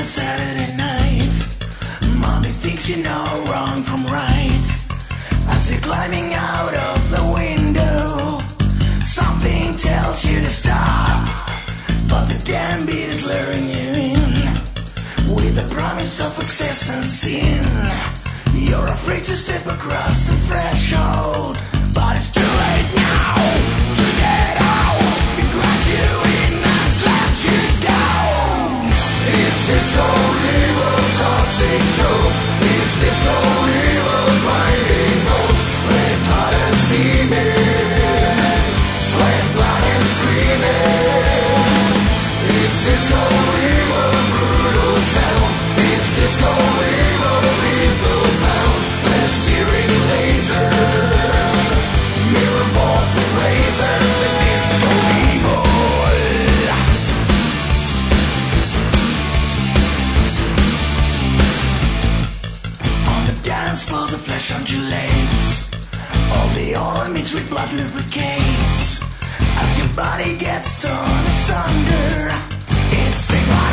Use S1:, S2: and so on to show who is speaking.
S1: Saturday night. Mommy thinks you know wrong from right. As you're climbing out of the window, something tells you to stop, but the damn beat is luring you in, with the promise of success and sin. You're afraid to step across the threshold, but it's too late now to get out. It grabs you in and slaps you down. It's disco evil toxic toast. It's disco evil grinding ghost. Red hot and steaming, sweat, blood and screaming. It's disco evil brutal sound. It's disco evil lethal pound. Flesh searing lasers, mirror balls with razors. The disco evil. On the dance floor, the flesh undulates. All the oil mixed with blood lubricates. As your body gets torn asunder, it's the